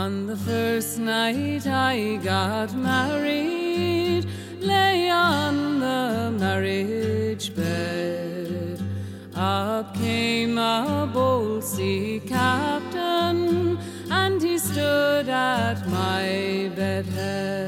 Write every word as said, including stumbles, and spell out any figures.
On the first night I got married, lay on the marriage bed. Up came a bold sea captain, and he stood at my bedhead.